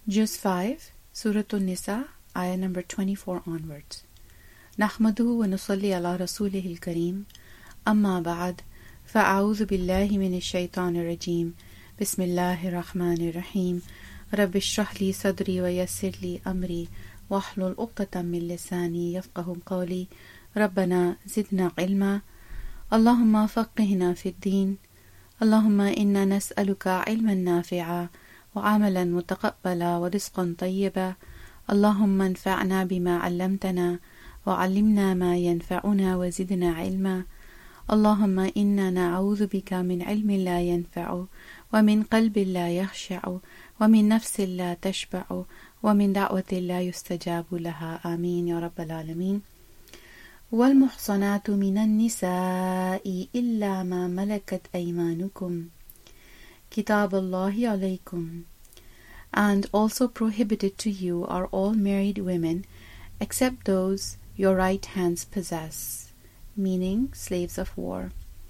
Juz 5, Surah An-Nisa, ayah number 24 onwards. Nahmaduhu wa nusalli ala rasulihil kareem. Amma ba'ad, fa'a'udhu billahi minash shaitanir rajim. Bismillahir rahmanir rahim. Rabbi shrah li sadri wa yassir li amri. Wahlul uqdatan min lisani yafqahu qawli. Rabbana zidna ilma. Allahumma faqihna fid din. Allahumma inna nas'aluka ilman nafi'a. وعملا متقبلا ورزقا طيبا اللهم انفعنا بما علمتنا وعلمنا ما ينفعنا وزدنا علما اللهم إنا نعوذ بك من علم لا ينفع ومن قلب لا يخشع ومن نفس لا تشبع ومن دعوة لا يستجاب لها آمين يا رب العالمين والمحصنات من النساء إلا ما ملكت أيمانكم Kitab Allahi alaykum. And also prohibited to you are all married women, except those your right hands possess, meaning slaves of war.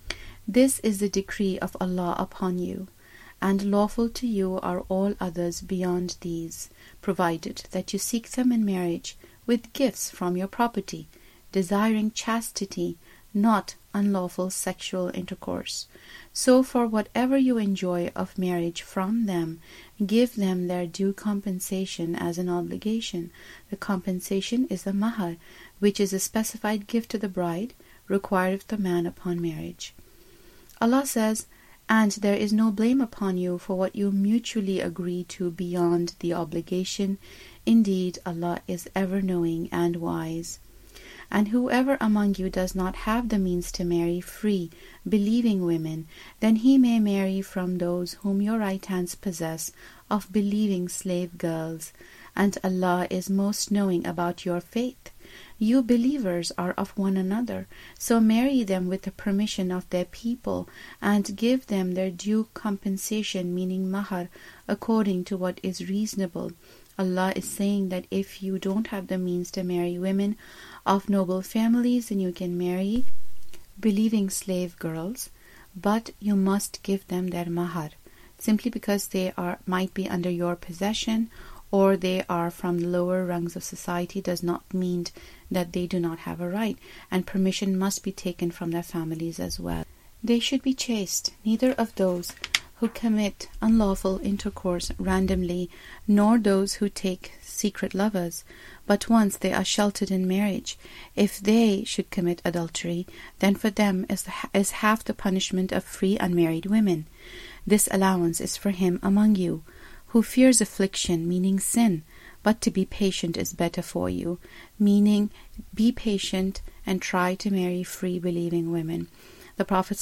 This is the decree of Allah upon you, and lawful to you are all others beyond these, provided that you seek them in marriage with gifts from your property, desiring chastity, not unlawful sexual intercourse. So for whatever you enjoy of marriage from them, give them their due compensation as an obligation. The compensation is the mahar, which is a specified gift to the bride, required of the man upon marriage. Allah says, and there is no blame upon you for what you mutually agree to beyond the obligation. Indeed, Allah is ever knowing and wise. And whoever among you does not have the means to marry free, believing women, then he may marry from those whom your right hands possess of believing slave girls, and Allah is most knowing about your faith. You believers are of one another, so marry them with the permission of their people, and give them their due compensation, meaning mahar, according to what is reasonable. Allah is saying that if you don't have the means to marry women of noble families, then you can marry believing slave girls, but you must give them their mahar. Simply because they might be under your possession or they are from the lower rungs of society does not mean that they do not have a right, and permission must be taken from their families as well. They should be chaste, neither of those who commit unlawful intercourse randomly, nor those who take secret lovers, but once they are sheltered in marriage. If they should commit adultery, then for them is half the punishment of free unmarried women. This allowance is for him among you who fears affliction, meaning sin, but to be patient is better for you, meaning be patient and try to marry free believing women. The Prophet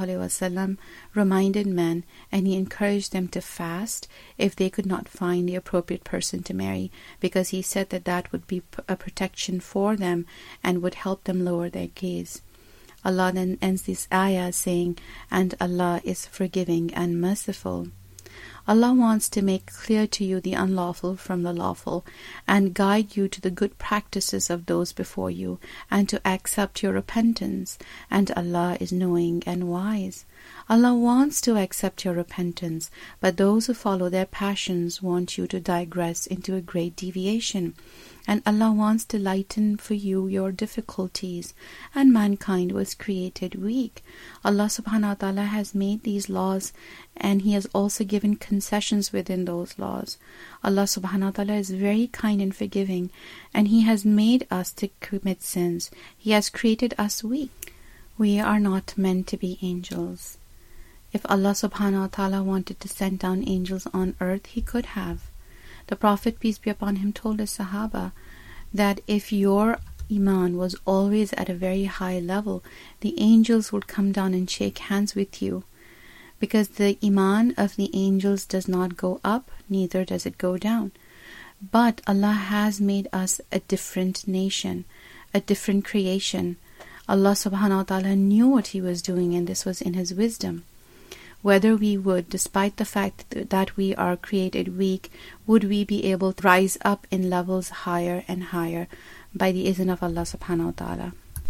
ﷺ reminded men, and he encouraged them to fast if they could not find the appropriate person to marry, because he said that that would be a protection for them and would help them lower their gaze. Allah then ends this ayah saying, and Allah is forgiving and merciful. Allah wants to make clear to you the unlawful from the lawful, and guide you to the good practices of those before you, and to accept your repentance, and Allah is knowing and wise. Allah wants to accept your repentance, but those who follow their passions want you to digress into a great deviation. And Allah wants to lighten for you your difficulties, and mankind was created weak. Allah subhanahu wa ta'ala has made these laws, and He has also given concessions within those laws. Allah subhanahu wa ta'ala is very kind and forgiving, and He has made us to commit sins. He has created us weak. We are not meant to be angels. If Allah subhanahu wa ta'ala wanted to send down angels on earth, He could have. The Prophet, peace be upon him, told his Sahaba that if your Iman was always at a very high level, the angels would come down and shake hands with you, because the Iman of the angels does not go up, neither does it go down. But Allah has made us a different nation, a different creation. Allah subhanahu wa ta'ala knew what He was doing, and this was in His wisdom. Whether we would, despite the fact that we are created weak, would we be able to rise up in levels higher and higher by the izn of Allah subhanahu wa ta'ala.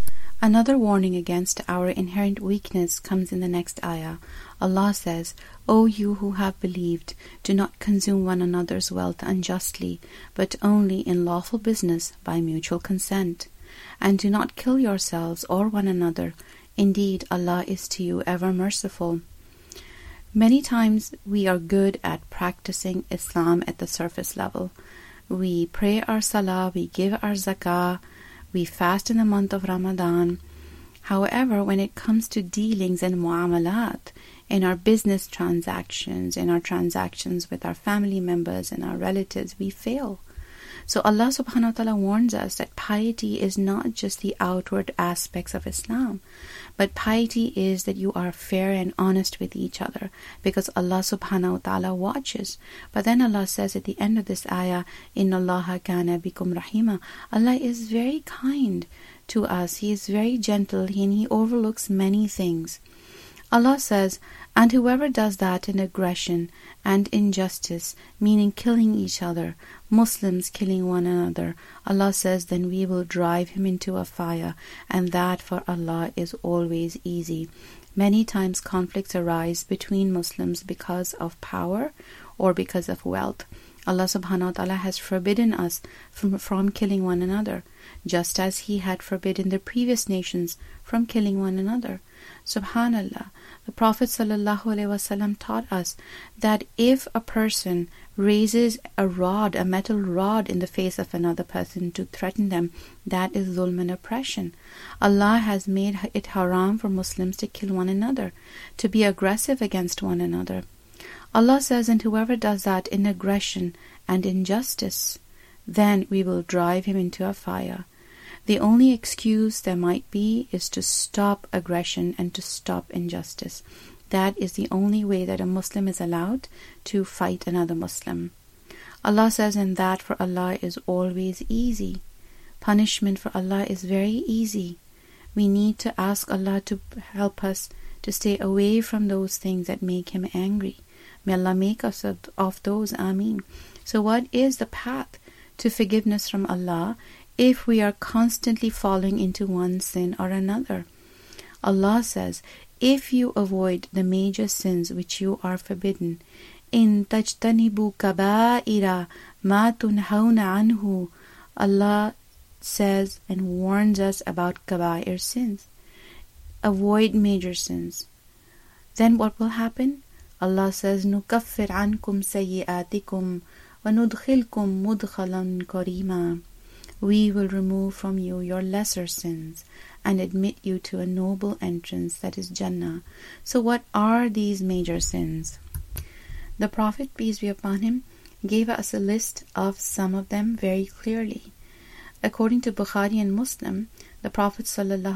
Another warning against our inherent weakness comes in the next ayah. Allah says, O you who have believed, do not consume one another's wealth unjustly, but only in lawful business by mutual consent. And do not kill yourselves or one another. Indeed, Allah is to you ever merciful. Many times we are good at practicing Islam at the surface level. We pray our salah, we give our zakah, we fast in the month of Ramadan. However, when it comes to dealings and muamalat, in our business transactions, in our transactions with our family members and our relatives, we fail. So Allah subhanahu wa ta'ala warns us that piety is not just the outward aspects of Islam, but piety is that you are fair and honest with each other, because Allah subhanahu wa ta'ala watches. But then Allah says at the end of this ayah, Inna Allaha kana bikum rahima. Allah is very kind to us. He is very gentle and He overlooks many things. Allah says, and whoever does that in aggression and injustice, meaning killing each other, Muslims killing one another, Allah says, then we will drive him into a fire, and that for Allah is always easy. Many times conflicts arise between Muslims because of power or because of wealth. Allah subhanahu wa ta'ala has forbidden us from killing one another, just as He had forbidden the previous nations from killing one another. Subhanallah, the Prophet ﷺ taught us that if a person raises a metal rod in the face of another person to threaten them, that is zulm and oppression. Allah has made it haram for Muslims to kill one another, to be aggressive against one another. Allah says, and whoever does that in aggression and injustice, then we will drive him into a fire. The only excuse there might be is to stop aggression and to stop injustice. That is the only way that a Muslim is allowed to fight another Muslim. Allah says, and that for Allah is always easy. Punishment for Allah is very easy. We need to ask Allah to help us to stay away from those things that make Him angry. May Allah make us of those. Ameen. So what is the path to forgiveness from Allah if we are constantly falling into one sin or another? Allah says, if you avoid the major sins which you are forbidden, in tajtanibu kaba'ira ma tunhawna anhu, Allah says and warns us about kaba'ir sins. Avoid major sins. Then what will happen? Allah says, nukaffir ankum sayyi'atikum wa nudkhilkum mudkhalan karima. We will remove from you your lesser sins and admit you to a noble entrance, that is Jannah. So what are these major sins? The Prophet, peace be upon him, gave us a list of some of them very clearly. According to Bukhari and Muslim, the Prophet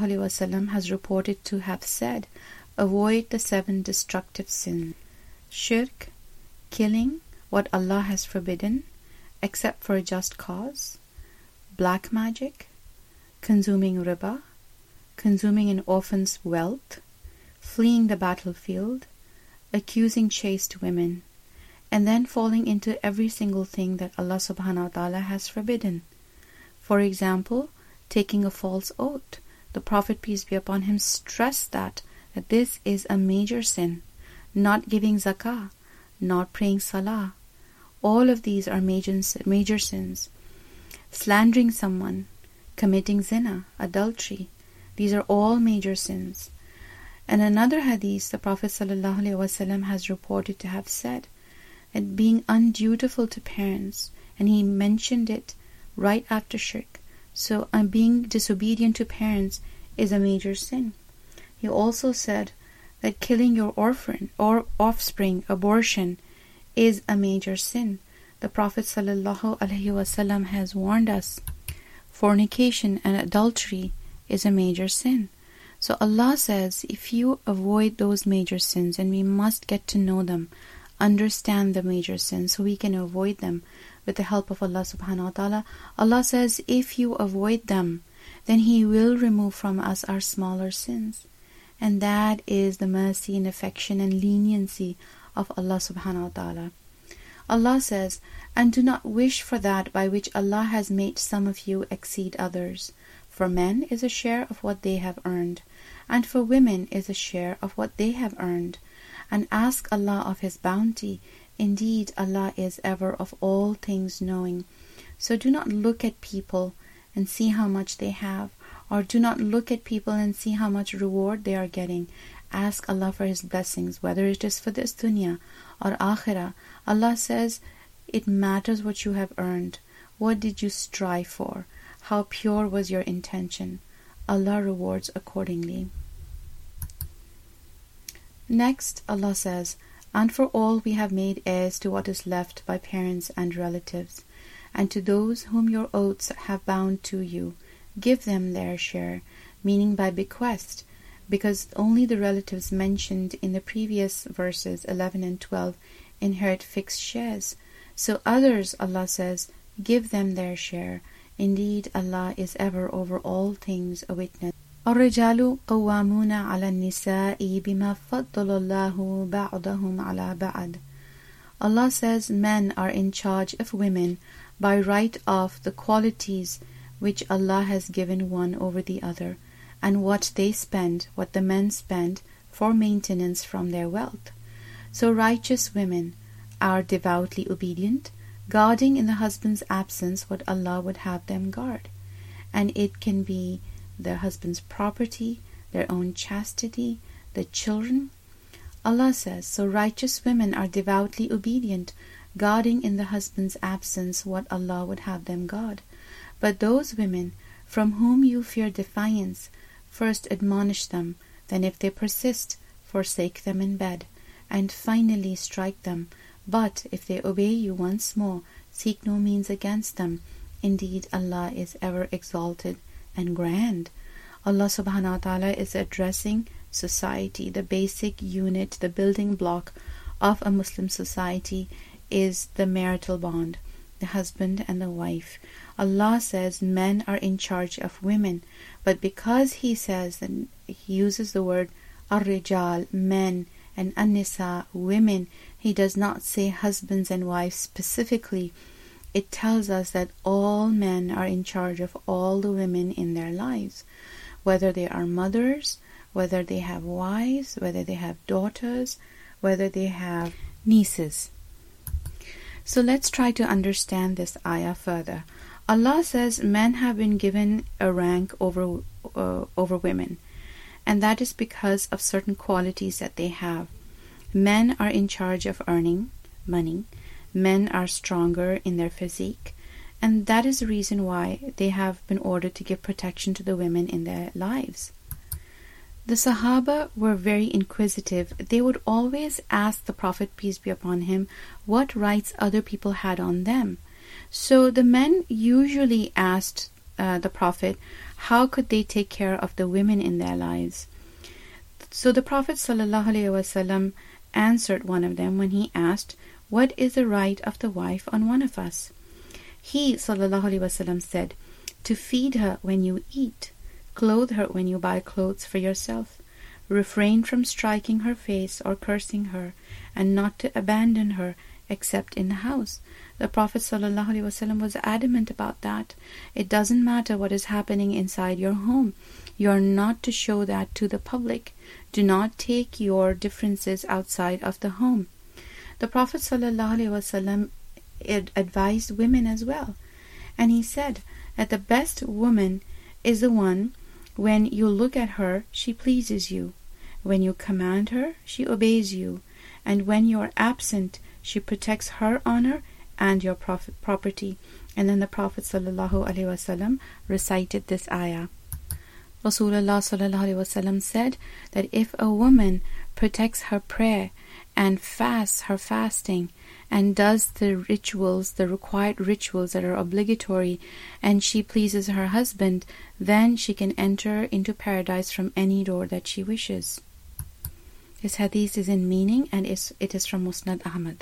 ﷺ has reported to have said, avoid the 7 destructive sins: shirk, killing what Allah has forbidden except for a just cause, black magic, consuming riba, consuming an orphan's wealth, fleeing the battlefield, accusing chaste women, and then falling into every single thing that Allah subhanahu wa ta'ala has forbidden. For example, taking a false oath. The Prophet, peace be upon him, stressed that this is a major sin. Not giving zakah, not praying salah. All of these are major sins. Slandering someone, committing zina, adultery. These are all major sins. And another hadith, the Prophet ﷺ has reported to have said that being undutiful to parents, and he mentioned it right after shirk. So being disobedient to parents is a major sin. He also said that killing your orphan or offspring, abortion, is a major sin. The Prophet ﷺ has warned us, fornication and adultery is a major sin. So Allah says, if you avoid those major sins, and we must get to know them, understand the major sins so we can avoid them with the help of Allah subhanahu wa ta'ala. Allah says, if you avoid them, then He will remove from us our smaller sins. And that is the mercy and affection and leniency of Allah subhanahu wa ta'ala. Allah says, and do not wish for that by which Allah has made some of you exceed others. For men is a share of what they have earned, and for women is a share of what they have earned. And ask Allah of His bounty. Indeed, Allah is ever of all things knowing. So do not look at people and see how much they have, or do not look at people and see how much reward they are getting. Ask Allah for His blessings, whether it is for this dunya or akhirah. Allah says, it matters what you have earned. What did you strive for? How pure was your intention? Allah rewards accordingly. Next, Allah says, and for all we have made heirs to what is left by parents and relatives, and to those whom your oaths have bound to you, give them their share, meaning by bequest, because only the relatives mentioned in the previous verses 11 and 12 inherit fixed shares. So others, Allah says, give them their share. Indeed, Allah is ever over all things a witness. الرجال قوامون على النساء بما فضل الله بعضهم على بعض. Allah says men are in charge of women by right of the qualities which Allah has given one over the other, and what they spend, what the men spend, for maintenance from their wealth. So righteous women are devoutly obedient, guarding in the husband's absence what Allah would have them guard. And it can be their husband's property, their own chastity, the children. Allah says, so righteous women are devoutly obedient, guarding in the husband's absence what Allah would have them guard. But those women from whom you fear defiance, first admonish them, then if they persist, forsake them in bed, and finally strike them. But if they obey you once more, seek no means against them. Indeed, Allah is ever exalted and grand. Allah subhanahu wa ta'ala is addressing society. The basic unit, the building block of a Muslim society is the marital bond, the husband and the wife. Allah says men are in charge of women, but because He says, and He uses the word ar-rijal, men, and an-nisa, women, He does not say husbands and wives specifically. It tells us that all men are in charge of all the women in their lives, whether they are mothers, whether they have wives, whether they have daughters, whether they have nieces. So let's try to understand this ayah further. Allah says men have been given a rank over women, and that is because of certain qualities that they have. Men are in charge of earning money. Men are stronger in their physique, and that is the reason why they have been ordered to give protection to the women in their lives. The Sahaba were very inquisitive. They would always ask the Prophet, peace be upon him, what rights other people had on them. So the men usually asked the Prophet, how could they take care of the women in their lives? So the Prophet ﷺ answered one of them when he asked, what is the right of the wife on one of us? He ﷺ said, to feed her when you eat, clothe her when you buy clothes for yourself, refrain from striking her face or cursing her, and not to abandon her except in the house. The Prophet ﷺ was adamant about that. It doesn't matter what is happening inside your home. You are not to show that to the public. Do not take your differences outside of the home. The Prophet ﷺ advised women as well. And he said that the best woman is the one, when you look at her, she pleases you. When you command her, she obeys you. And when you are absent, she protects her honor and your property. And then the Prophet ﷺ recited this ayah. Rasulullah ﷺ said that if a woman protects her prayer and fasts her fasting and does the rituals, the required rituals that are obligatory, and she pleases her husband, then she can enter into paradise from any door that she wishes. This hadith is in meaning, and it is from Musnad Ahmad.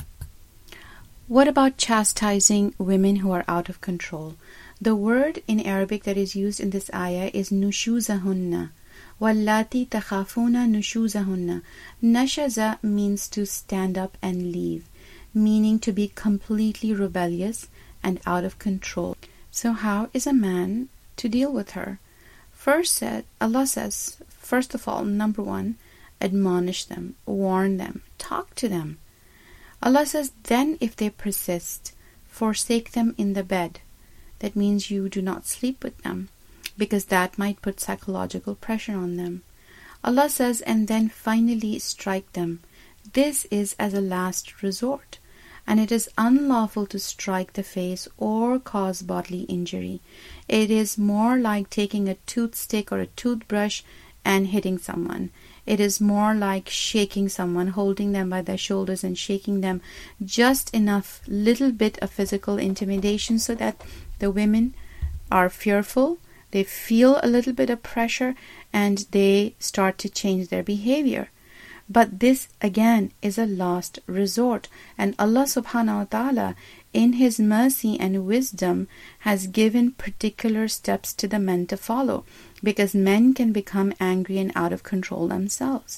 What about chastising women who are out of control? The word in Arabic that is used in this ayah is nushuzahunna. Wallati takhafuna nushuzahunna. Nashaza means to stand up and leave, meaning to be completely rebellious and out of control. So how is a man to deal with her. Allah says, first of all, number one, admonish them, warn them, talk to them. Allah says, then if they persist, forsake them in the bed. That means you do not sleep with them, because that might put psychological pressure on them. Allah says, and then finally strike them. This is as a last resort, and it is unlawful to strike the face or cause bodily injury. It is more like taking a toothstick or a toothbrush and hitting someone. It is more like shaking someone, holding them by their shoulders and shaking them, just enough little bit of physical intimidation so that the women are fearful, they feel a little bit of pressure, and they start to change their behavior. But this again is a last resort, and Allah subhanahu wa ta'ala in His mercy and wisdom has given particular steps to the men to follow, because men can become angry and out of control themselves.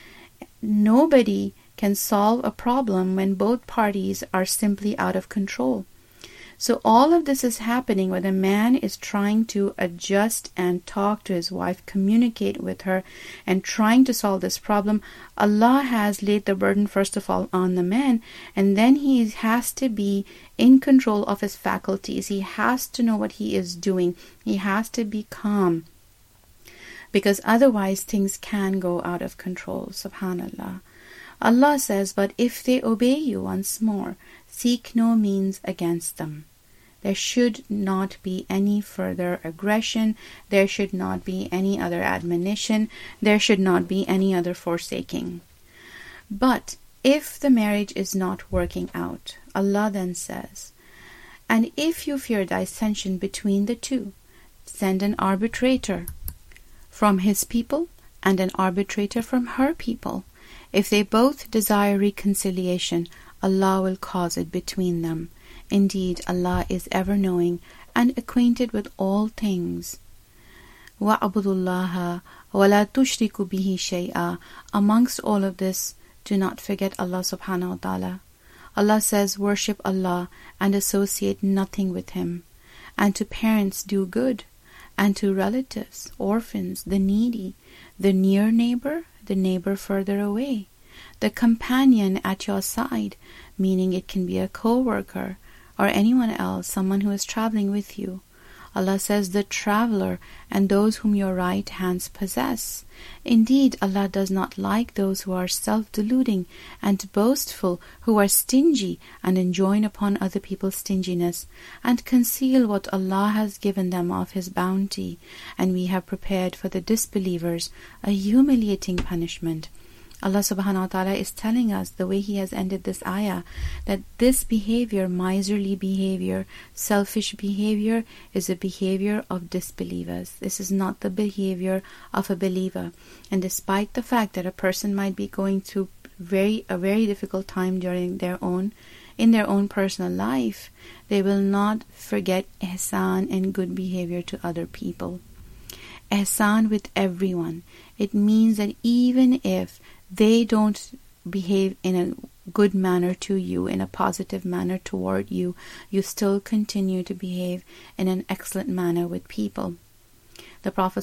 Nobody can solve a problem when both parties are simply out of control. So all of this is happening where the man is trying to adjust and talk to his wife, communicate with her, and trying to solve this problem. Allah has laid the burden first of all on the man, and then he has to be in control of his faculties. He has to know what he is doing. He has to be calm, because otherwise things can go out of control. Subhanallah. Allah says, but if they obey you once more, seek no means against them. There should not be any further aggression. There should not be any other admonition. There should not be any other forsaking. But if the marriage is not working out, Allah then says, and if you fear dissension between the two, send an arbitrator from his people and an arbitrator from her people. If they both desire reconciliation, Allah will cause it between them. Indeed, Allah is ever knowing and acquainted with all things. وَاعْبُدُوا اللَّهَ وَلَا تُشْرِكُوا بِهِ شَيْئًا. Amongst all of this, do not forget Allah subhanahu wa ta'ala. Allah says, worship Allah and associate nothing with Him. And to parents do good, and to relatives, orphans, the needy, the near neighbor, the neighbor further away, the companion at your side, meaning it can be a co-worker or anyone else, someone who is traveling with you. Allah says, the traveler and those whom your right hands possess. Indeed, Allah does not like those who are self-deluding and boastful, who are stingy and enjoin upon other people's stinginess, and conceal what Allah has given them of His bounty. And we have prepared for the disbelievers a humiliating punishment. Allah subhanahu wa ta'ala is telling us, the way He has ended this ayah, that this behavior, miserly behavior, selfish behavior, is a behavior of disbelievers. This is not the behavior of a believer. And despite the fact that a person might be going through a very difficult time in their own personal life, they will not forget ihsan and good behavior to other people. Ihsan with everyone. It means that even if they don't behave in a good manner to you, in a positive manner toward you, you still continue to behave in an excellent manner with people. The Prophet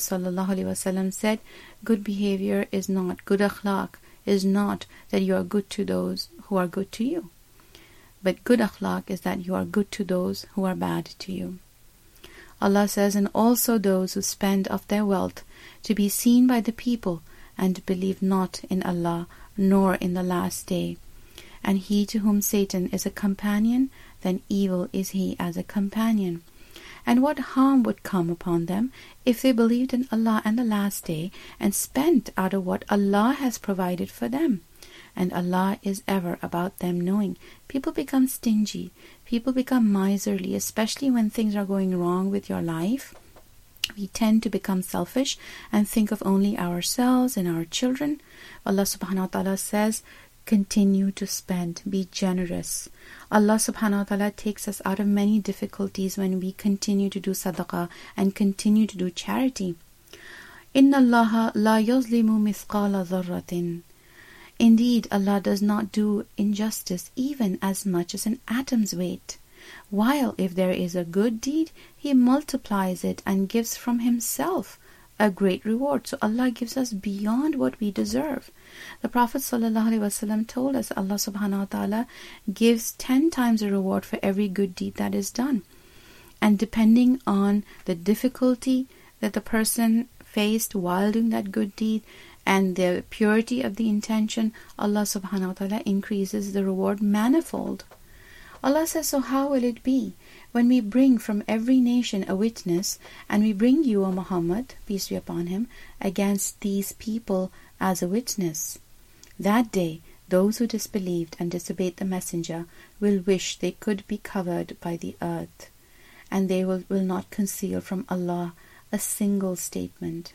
ﷺ said, good behavior is not, good akhlaq is not that you are good to those who are good to you. But good akhlaq is that you are good to those who are bad to you. Allah says, and also those who spend of their wealth to be seen by the people, and believe not in Allah, nor in the last day. And he to whom Satan is a companion, then evil is he as a companion. And what harm would come upon them if they believed in Allah and the last day, and spent out of what Allah has provided for them? And Allah is ever about them knowing. People become stingy, people become miserly, especially when things are going wrong with your life. We tend to become selfish and think of only ourselves and our children. Allah subhanahu wa ta'ala says, continue to spend, be generous. Allah subhanahu wa ta'ala takes us out of many difficulties when we continue to do sadaqah and continue to do charity. Inna Allah la yuzlimu mithqala dharratin. Indeed, Allah does not do injustice even as much as an atom's weight. while if there is a good deed, He multiplies it and gives from Himself a great reward. So Allah gives us beyond what we deserve. The Prophet ﷺ told us Allah subhanahu wa ta'ala gives 10 times a reward for every good deed that is done. And depending on the difficulty that the person faced while doing that good deed and the purity of the intention, Allah subhanahu wa ta'ala increases the reward manifold. Allah says, so how will it be when we bring from every nation a witness, and we bring you, O Muhammad, peace be upon him, against these people as a witness? That day, those who disbelieved and disobeyed the messenger will wish they could be covered by the earth, and they will not conceal from Allah a single statement.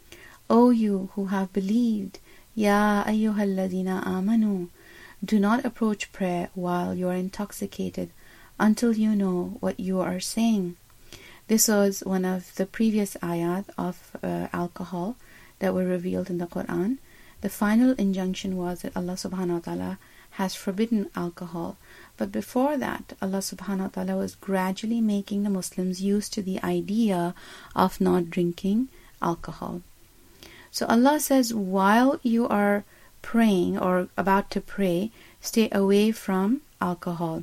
O you who have believed, Ya ayyuhalladhina amanu, do not approach prayer while you are intoxicated until you know what you are saying. This was one of the previous ayat of alcohol that were revealed in the Quran. The final injunction was that Allah subhanahu wa ta'ala has forbidden alcohol. But before that, Allah subhanahu wa ta'ala was gradually making the Muslims used to the idea of not drinking alcohol. So Allah says, while you are praying or about to pray, stay away from alcohol.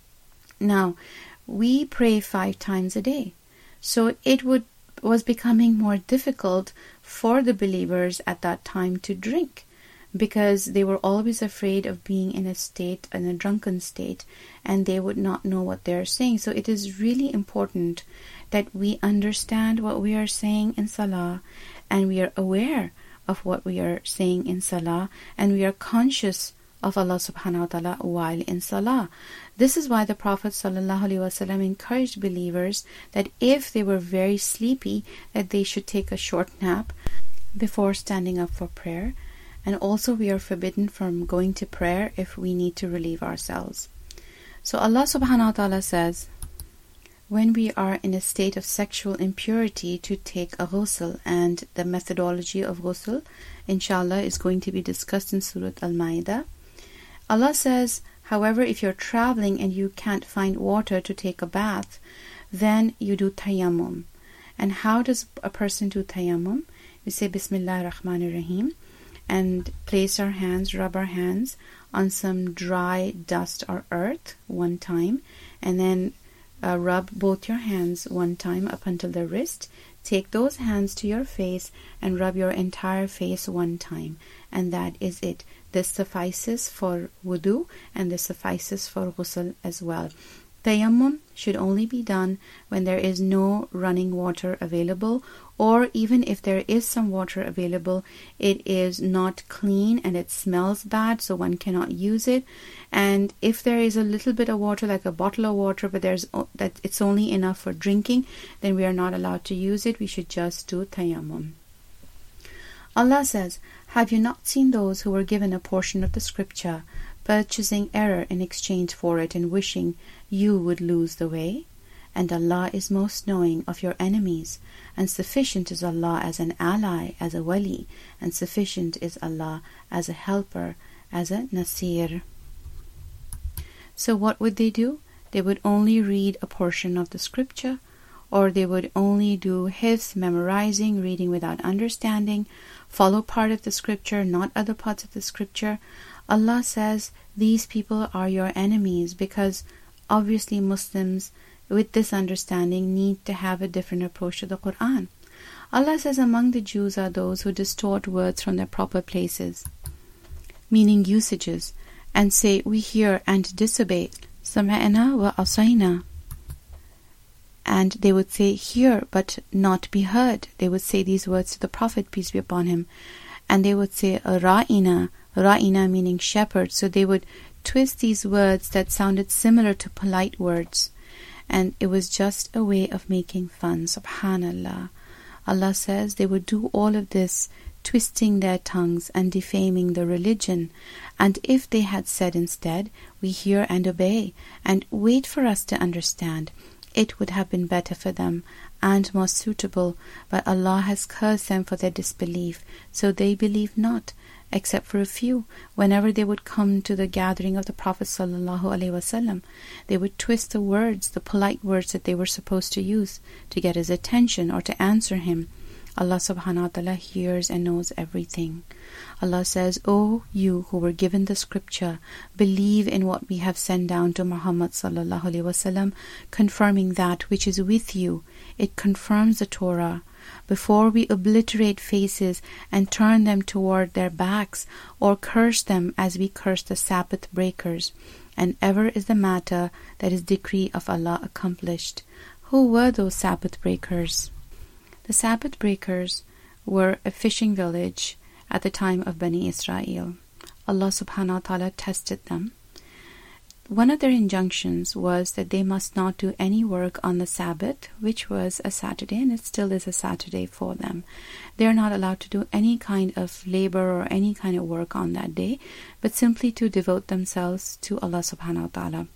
Now, we pray 5 times a day. So it was becoming more difficult for the believers at that time to drink, because they were always afraid of being in a drunken state, and they would not know what they're saying. So it is really important that we understand what we are saying in Salah, and we are aware of what we are saying in Salah, and we are conscious of Allah subhanahu wa ta'ala while in Salah. This is why the Prophet sallallahu alaihi wasallam encouraged believers that if they were very sleepy, that they should take a short nap before standing up for prayer. And also we are forbidden from going to prayer if we need to relieve ourselves. So Allah subhanahu wa ta'ala says, when we are in a state of sexual impurity, to take a ghusl, and the methodology of ghusl inshallah is going to be discussed in Surah Al-Ma'idah. Allah says, however, if you're traveling and you can't find water to take a bath, then you do tayammum. And how does a person do tayammum? We say Bismillah ar-Rahman ar-Rahim and place our hands, rub our hands on some dry dust or earth 1 time, and then rub both your hands 1 time up until the wrist. Take those hands to your face and rub your entire face 1 time, and that is it. This suffices for wudu, and this suffices for ghusl as well. Tayammum should only be done when there is no running water available, or even if there is some water available, it is not clean and it smells bad, so one cannot use it. And if there is a little bit of water, like a bottle of water, but it's only enough for drinking, then we are not allowed to use it. We should just do tayammum. Allah says, have you not seen those who were given a portion of the scripture, purchasing error in exchange for it and wishing you would lose the way? And Allah is most knowing of your enemies, and sufficient is Allah as an ally, as a wali, and sufficient is Allah as a helper, as a nasir. So what would they do? They would only read a portion of the scripture, or they would only do hifz, memorizing, reading without understanding, follow part of the scripture, not other parts of the scripture. Allah says these people are your enemies, because obviously Muslims with this understanding need to have a different approach to the Quran. Allah says among the Jews are those who distort words from their proper places, meaning usages, and say, we hear and disobey. Sama'na wa asayna. And they would say, hear but not be heard. They would say these words to the Prophet, peace be upon him. And they would say, ra'ina, ra'ina meaning shepherd. So they would twist these words that sounded similar to polite words. And it was just a way of making fun. Subhanallah. Allah says they would do all of this, twisting their tongues and defaming the religion. And if they had said instead, we hear and obey, and wait for us to understand, it would have been better for them and more suitable. But Allah has cursed them for their disbelief, so they believe not, except for a few. Whenever they would come to the gathering of the Prophet ﷺ, they would twist the words, the polite words that they were supposed to use to get his attention or to answer him. Allah subhanahu wa ta'ala hears and knows everything. Allah says, O you who were given the scripture, believe in what we have sent down to Muhammad sallallahu alaihi wasallam, confirming that which is with you. It confirms the Torah. Before we obliterate faces and turn them toward their backs, or curse them as we curse the Sabbath breakers, and ever is the matter that is decree of Allah accomplished. Who were those Sabbath breakers? The Sabbath breakers were a fishing village at the time of Bani Israel. Allah subhanahu wa ta'ala tested them. One of their injunctions was that they must not do any work on the Sabbath, which was a Saturday, and it still is a Saturday for them. They are not allowed to do any kind of labor or any kind of work on that day, but simply to devote themselves to Allah subhanahu wa ta'ala.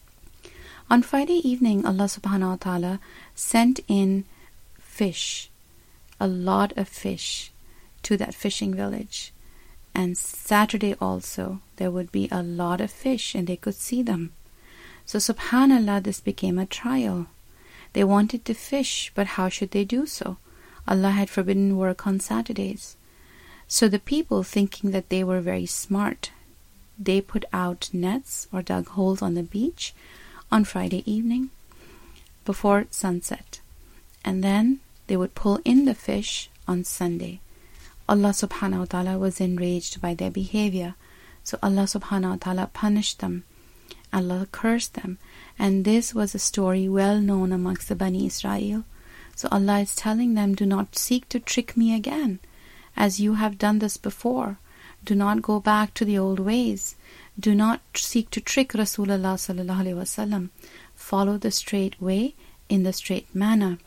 On Friday evening, Allah subhanahu wa ta'ala sent in fish, a lot of fish, to that fishing village. And Saturday also, there would be a lot of fish and they could see them. So subhanallah, this became a trial. They wanted to fish, but how should they do so? Allah had forbidden work on Saturdays. So the people, thinking that they were very smart, they put out nets or dug holes on the beach on Friday evening before sunset. And then they would pull in the fish on Sunday. Allah subhanahu wa ta'ala was enraged by their behavior. So Allah subhanahu wa ta'ala punished them. Allah cursed them. And this was a story well known amongst the Bani Israel. So Allah is telling them, do not seek to trick me again, as you have done this before. Do not go back to the old ways. Do not seek to trick Rasulullah sallallahu alaihi wasallam. Follow the straight way in the straight manner.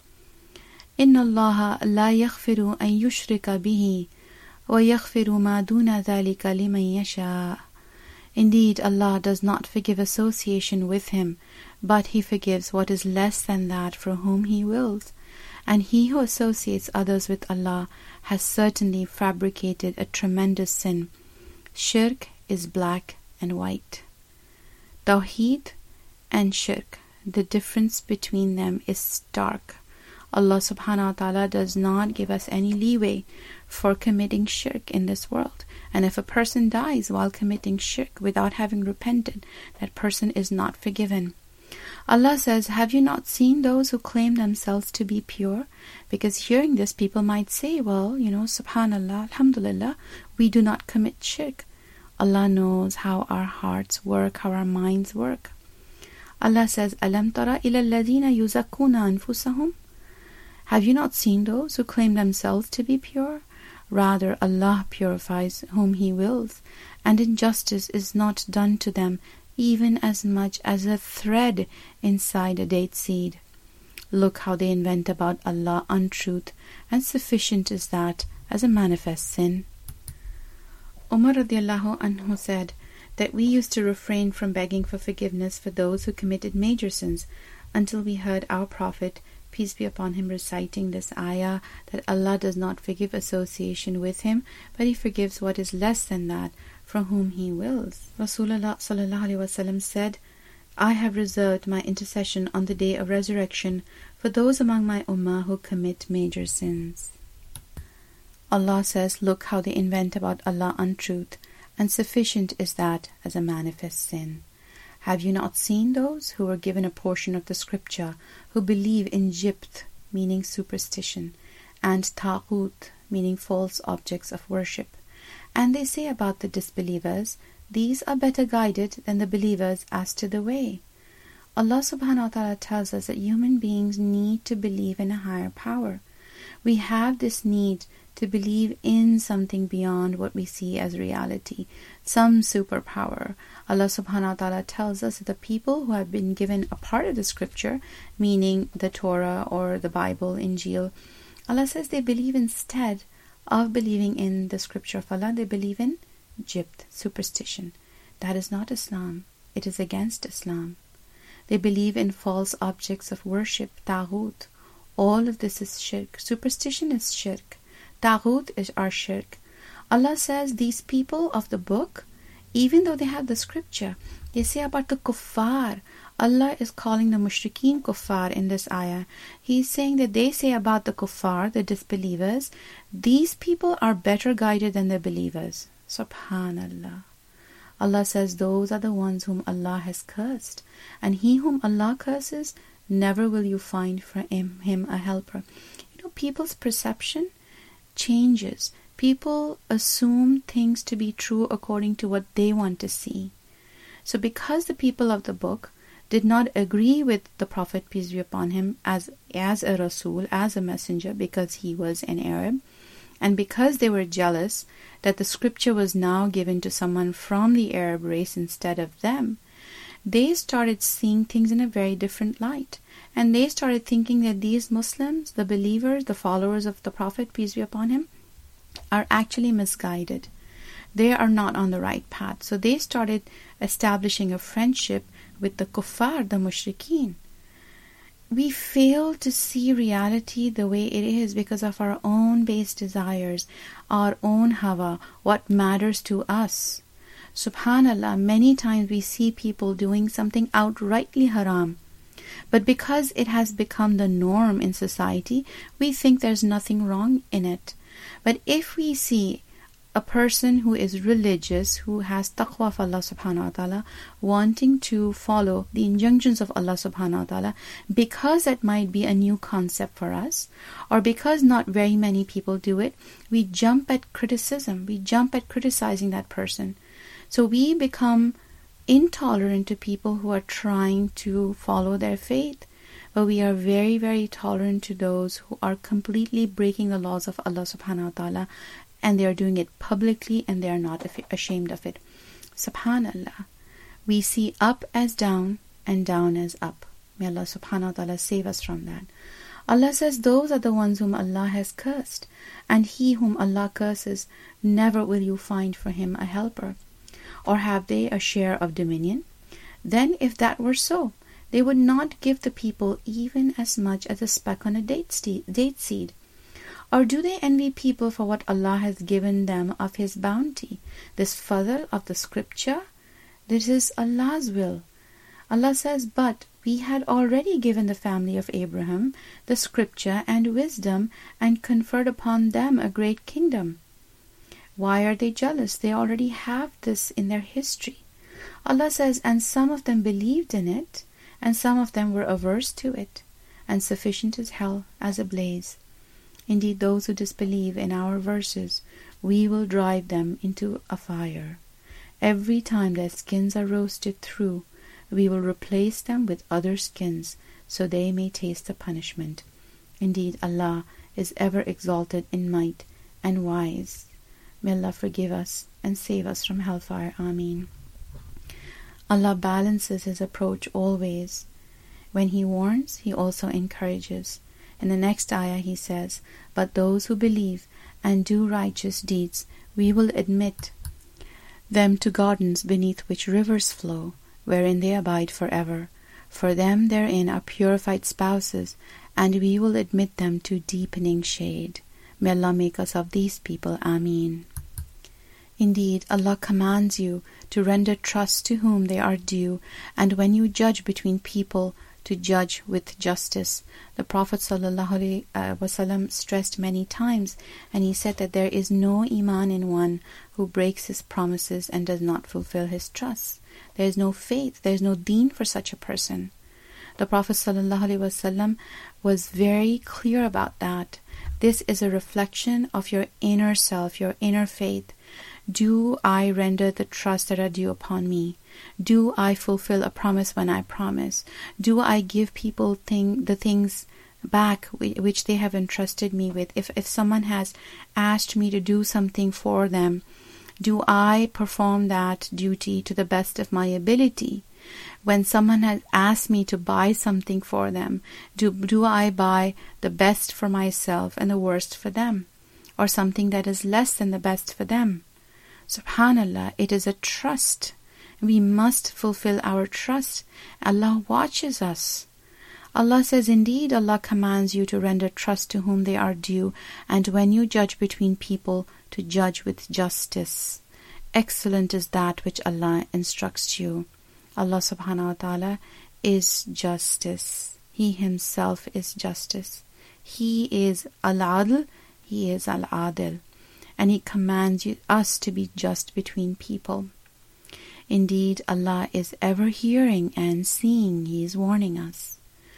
إن الله لا يغفر أن يشرك به ويغفر ما دون ذلك لمن يشاء. Indeed, Allah does not forgive association with Him, but He forgives what is less than that for whom He wills. And he who associates others with Allah has certainly fabricated a tremendous sin. Shirk is black and white. Tawheed and shirk, the difference between them is stark. Allah subhanahu wa ta'ala does not give us any leeway for committing shirk in this world. And if a person dies while committing shirk without having repented, that person is not forgiven. Allah says, have you not seen those who claim themselves to be pure? Because hearing this, people might say, well, subhanallah, alhamdulillah, we do not commit shirk. Allah knows how our hearts work, how our minds work. Allah says, Alam tara ila alladhina yuzakkuna anfusahum? Have you not seen those who claim themselves to be pure? Rather, Allah purifies whom He wills, and injustice is not done to them even as much as a thread inside a date seed. Look how they invent about Allah untruth, and sufficient is that as a manifest sin. Umar radiallahu anhu said that we used to refrain from begging for forgiveness for those who committed major sins until we heard our Prophet, peace be upon him, reciting this ayah that Allah does not forgive association with Him, but He forgives what is less than that from whom He wills. Rasulullah sallallahu alaihi wasallam said, I have reserved my intercession on the day of resurrection for those among my ummah who commit major sins. Allah says, look how they invent about Allah untruth, and sufficient is that as a manifest sin. Have you not seen those who were given a portion of the scripture, who believe in Jibt, meaning superstition, and Taghut, meaning false objects of worship? And they say about the disbelievers, these are better guided than the believers as to the way. Allah subhanahu wa ta'ala tells us that human beings need to believe in a higher power. We have this need to believe in something beyond what we see as reality, some superpower. Allah subhanahu wa ta'ala tells us that the people who have been given a part of the scripture, meaning the Torah or the Bible, Injil, Allah says they believe instead of believing in the scripture of Allah, they believe in Jibt, superstition. That is not Islam. It is against Islam. They believe in false objects of worship, Taghut. All of this is shirk. Superstition is shirk. Taghut is our shirk. Allah says these people of the book, even though they have the scripture, they say about the kuffar. Allah is calling the mushrikeen kuffar in this ayah. He's saying that they say about the kuffar, the disbelievers, these people are better guided than the believers. Subhanallah. Allah says those are the ones whom Allah has cursed. And he whom Allah curses, never will you find for him a helper. You know, people's perception changes. People assume things to be true according to what they want to see. So because the people of the book did not agree with the Prophet, peace be upon him, as a Rasul, as a messenger, because he was an Arab, and because they were jealous that the scripture was now given to someone from the Arab race instead of them, they started seeing things in a very different light. And they started thinking that these Muslims, the believers, the followers of the Prophet, peace be upon him, are actually misguided. They are not on the right path. So they started establishing a friendship with the kuffar, the mushrikeen. We fail to see reality the way it is because of our own base desires, our own hawa, what matters to us. Subhanallah, many times we see people doing something outrightly haram, but because it has become the norm in society, we think there's nothing wrong in it. But if we see a person who is religious, who has taqwa of Allah subhanahu wa ta'ala, wanting to follow the injunctions of Allah subhanahu wa ta'ala, because that might be a new concept for us, or because not very many people do it, we jump at criticism, we jump at criticizing that person. So we become intolerant to people who are trying to follow their faith, but we are very, very tolerant to those who are completely breaking the laws of Allah subhanahu wa ta'ala, and they are doing it publicly and they are not ashamed of it. Subhanallah. We see up as down and down as up. May Allah subhanahu wa ta'ala save us from that. Allah says those are the ones whom Allah has cursed, and he whom Allah curses, never will you find for him a helper. Or have they a share of dominion? Then if that were so, they would not give the people even as much as a speck on a date seed. Or do they envy people for what Allah has given them of His bounty? This fadl of the scripture, this is Allah's will. Allah says, but we had already given the family of Abraham the scripture and wisdom and conferred upon them a great kingdom. Why are they jealous? They already have this in their history. Allah says, and some of them believed in it, and some of them were averse to it, and sufficient is hell as a blaze. Indeed, those who disbelieve in our verses, we will drive them into a fire. Every time their skins are roasted through, we will replace them with other skins, so they may taste the punishment. Indeed, Allah is ever exalted in might and wise. May Allah forgive us and save us from hellfire. Ameen. Allah balances His approach always. When He warns, He also encourages. In the next ayah He says, but those who believe and do righteous deeds, we will admit them to gardens beneath which rivers flow, wherein they abide forever. For them therein are purified spouses, and we will admit them to deepening shade. May Allah make us of these people. Ameen. Indeed, Allah commands you to render trust to whom they are due, and when you judge between people, to judge with justice. The Prophet ﷺ stressed many times, and he said that there is no iman in one who breaks his promises and does not fulfill his trust. There is no faith, there is no deen for such a person. The Prophet ﷺ was very clear about that. This is a reflection of your inner self, your inner faith. Do I render the trust that are due upon me? Do I fulfill a promise when I promise? Do I give people the things back which they have entrusted me with? If someone has asked me to do something for them, do I perform that duty to the best of my ability? When someone has asked me to buy something for them, do I buy the best for myself and the worst for them? Or something that is less than the best for them? Subhanallah, it is a trust. We must fulfill our trust. Allah watches us. Allah says, indeed, Allah commands you to render trust to whom they are due, and when you judge between people, to judge with justice. Excellent is that which Allah instructs you. Allah subhanahu wa ta'ala is justice. He himself is justice. He is Al-Adl, He is Al-Adil. And He commands us to be just between people. Indeed, Allah is ever hearing and seeing. He is warning us.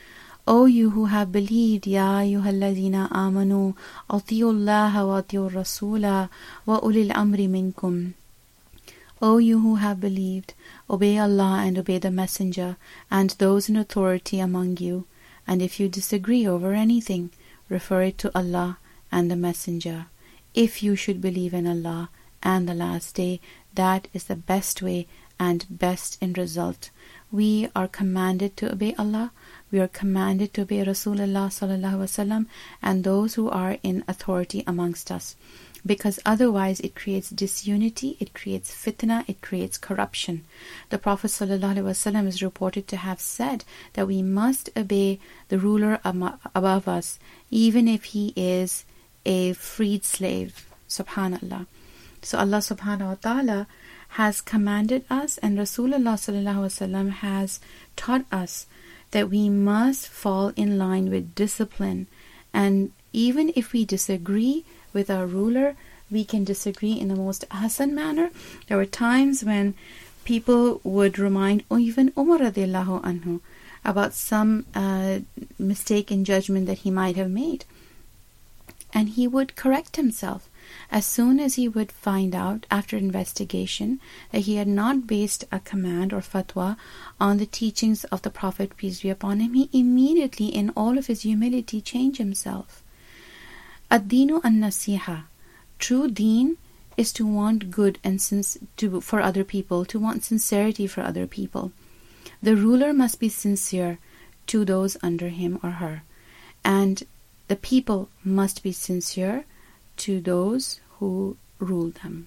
O you who have believed, Ya ayyuhalladhina amanu, ati'u Allah wa ati'u Rasula wa ulil amri minkum. O you who have believed, obey Allah and obey the Messenger and those in authority among you. And if you disagree over anything, refer it to Allah and the Messenger. If you should believe in Allah and the last day, that is the best way and best in result. We are commanded to obey Allah. We are commanded to obey Rasulullah sallallahu alaihi wasallam and those who are in authority amongst us. Because otherwise it creates disunity, it creates fitna, it creates corruption. The Prophet sallallahu alaihi wasallam is reported to have said that we must obey the ruler above us, even if he is a freed slave. Subhanallah. So Allah subhanahu wa ta'ala has commanded us, and Rasulullah sallallahu alaihi wasallam has taught us that we must fall in line with discipline. And even if we disagree with our ruler, we can disagree in the most ahsan manner. There were times when people would remind even Umar radiallahu anhu about some mistake in judgment that he might have made. And he would correct himself. As soon as he would find out after investigation that he had not based a command or fatwa on the teachings of the Prophet, peace be upon him, he immediately, in all of his humility, changed himself. Ad-Deenu an-Nasiha. True deen is to want good and for other people, to want sincerity for other people. The ruler must be sincere to those under him or her, and the people must be sincere to those who rule them.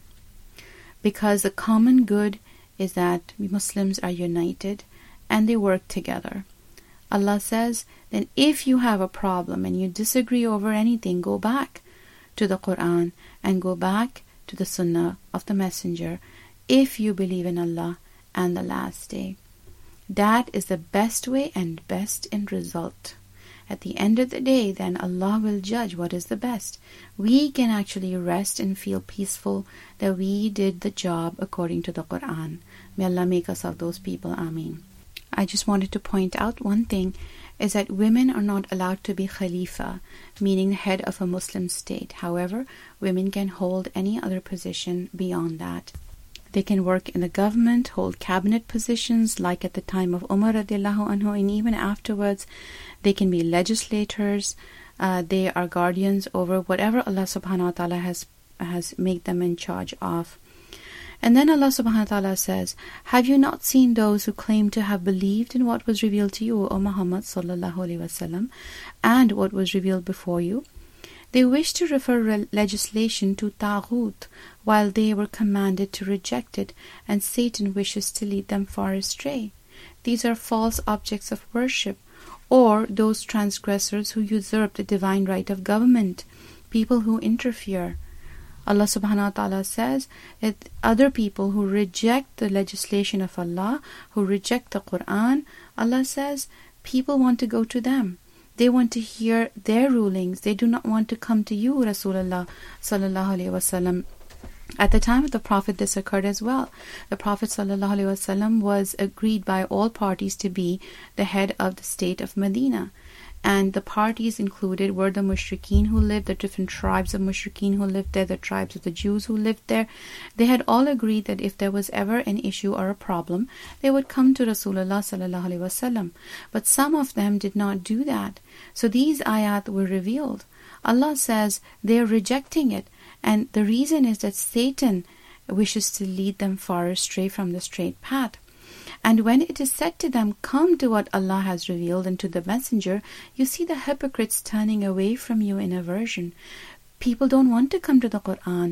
Because the common good is that we Muslims are united and they work together. Allah says, then if you have a problem and you disagree over anything, go back to the Quran and go back to the Sunnah of the Messenger if you believe in Allah and the last day. That is the best way and best in result. At the end of the day, then Allah will judge what is the best. We can actually rest and feel peaceful that we did the job according to the Quran. May Allah make us of those people. Ameen. I just wanted to point out one thing, is that women are not allowed to be Khalifa, meaning head of a Muslim state. However, women can hold any other position beyond that. They can work in the government, hold cabinet positions like at the time of Umar radiallahu anhu, and even afterwards. They can be legislators. They are guardians over whatever Allah subhanahu wa ta'ala has made them in charge of. And then Allah subhanahu wa ta'ala says, have you not seen those who claim to have believed in what was revealed to you, O Muhammad sallallahu alaihi wasallam, and what was revealed before you? They wish to refer legislation to Taghut, while they were commanded to reject it, and Satan wishes to lead them far astray. These are false objects of worship, or those transgressors who usurp the divine right of government, people who interfere. Allah subhanahu wa ta'ala says that other people who reject the legislation of Allah, who reject the Quran, Allah says people want to go to them. They want to hear their rulings. They do not want to come to you, Rasulullah sallallahu alaihi wasallam. At the time of the Prophet, this occurred as well. The Prophet sallallahu alaihi wasallam was agreed by all parties to be the head of the state of Medina. And the parties included were the Mushrikeen who lived, the different tribes of Mushrikeen who lived there, the tribes of the Jews who lived there. They had all agreed that if there was ever an issue or a problem, they would come to Rasulullah sallallahu alaihi wasallam. But some of them did not do that. So these ayat were revealed. Allah says they are rejecting it. And the reason is that Satan wishes to lead them far astray from the straight path. And when it is said to them, come to what Allah has revealed and to the Messenger, you see the hypocrites turning away from you in aversion. People don't want to come to the Quran.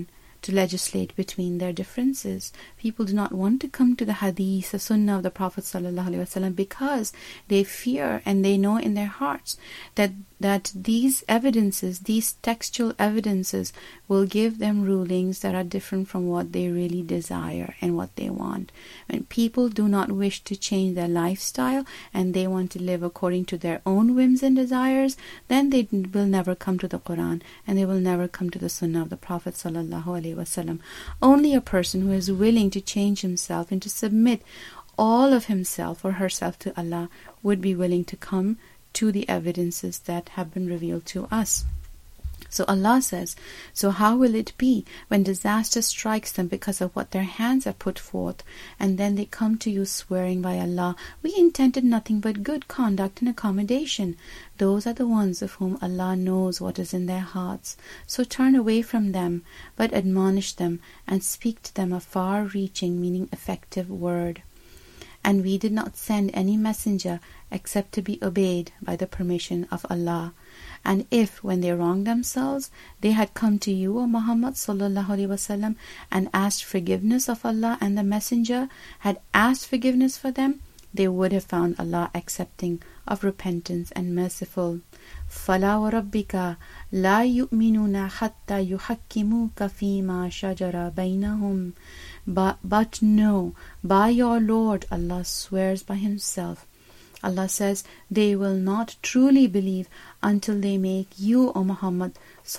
to legislate between their differences. People do not want to come to the hadith, the sunnah of the Prophet ﷺ, because they fear and they know in their hearts that these evidences, these textual evidences, will give them rulings that are different from what they really desire and what they want. When people do not wish to change their lifestyle and they want to live according to their own whims and desires, then they will never come to the Quran and they will never come to the Sunnah of the Prophet ﷺ. Only a person who is willing to change himself and to submit all of himself or herself to Allah would be willing to come to the evidences that have been revealed to us. So Allah says, so how will it be when disaster strikes them because of what their hands have put forth, and then they come to you swearing by Allah, we intended nothing but good conduct and accommodation. Those are the ones of whom Allah knows what is in their hearts. So turn away from them, but admonish them and speak to them a far-reaching, meaning effective word. And we did not send any messenger except to be obeyed by the permission of Allah. And if, when they wronged themselves, they had come to you, O Muhammad ﷺ, and asked forgiveness of Allah, and the messenger had asked forgiveness for them, they would have found Allah accepting of repentance and merciful. فَلَا وَرَبِّكَ لَا يُؤْمِنُونَ حَتَّى يُحَكِّمُوكَ فِي مَا شَجَرَ بَيْنَهُمْ. But no, by your Lord, Allah swears by Himself. Allah says, they will not truly believe until they make you, O Muhammad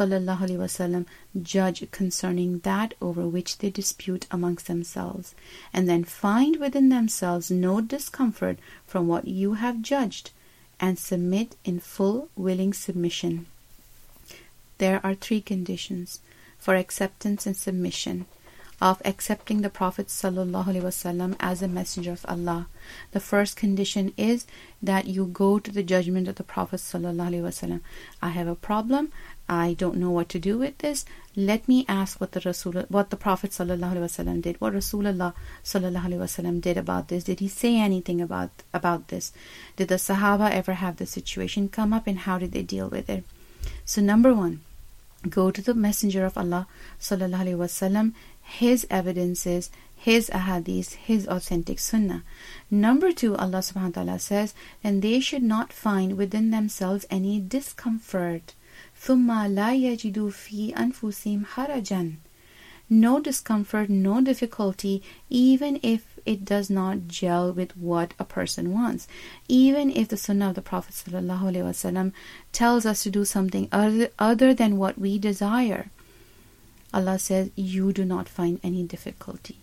ﷺ, judge concerning that over which they dispute amongst themselves, and then find within themselves no discomfort from what you have judged, and submit in full willing submission. There are 3 conditions for acceptance and submission of accepting the Prophet ﷺ as a messenger of Allah. The first condition is that you go to the judgment of the Prophet ﷺ. I have a problem. I don't know what to do with this. Let me ask what the Prophet ﷺ did, what Rasulullah ﷺ did about this. Did he say anything about this? Did the Sahaba ever have the situation come up, and how did they deal with it? So number 1, go to the Messenger of Allah ﷺ, his evidences, his ahadith, his authentic sunnah. Number 2, Allah subhanahu wa ta'ala says, and they should not find within themselves any discomfort. ثُمَّ لَا يَجِدُوا فِي أَنفُسِهِمْ حَرَجًا. No discomfort, no difficulty, even if it does not gel with what a person wants. Even if the sunnah of the Prophet ﷺ tells us to do something other than what we desire, Allah says, you do not find any difficulty.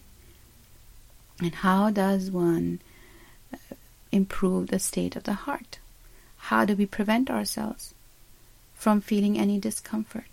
And how does one improve the state of the heart? How do we prevent ourselves from feeling any discomfort?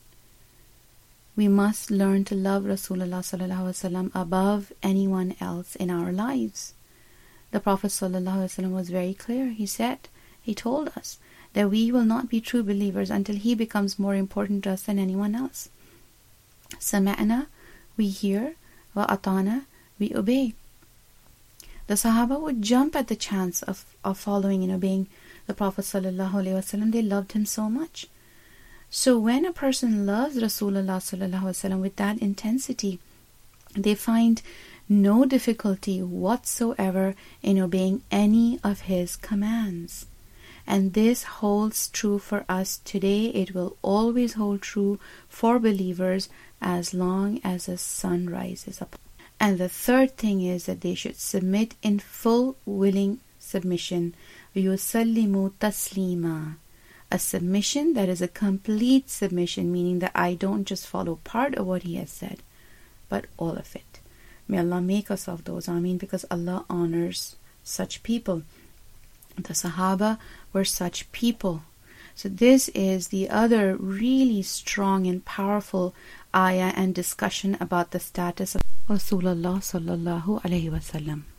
We must learn to love Rasulullah ﷺ above anyone else in our lives. The Prophet ﷺ was very clear. He told us that we will not be true believers until he becomes more important to us than anyone else. Sama'na, we hear, wa atana, we obey. The Sahaba would jump at the chance of following and obeying the Prophet ﷺ. They loved him so much. So when a person loves Rasulullah ﷺ with that intensity, they find no difficulty whatsoever in obeying any of his commands. And this holds true for us today. It will always hold true for believers as long as the sun rises up. And the third thing is that they should submit in full willing submission. يُسَلِّمُ تَسْلِيمًا. A submission that is a complete submission, meaning that I don't just follow part of what he has said, but all of it. May Allah make us of those. Ameen. Because Allah honors such people. The Sahaba were such people. So this is the other really strong and powerful ayah and discussion about the status of Rasulullah sallallahu alaihi wasallam.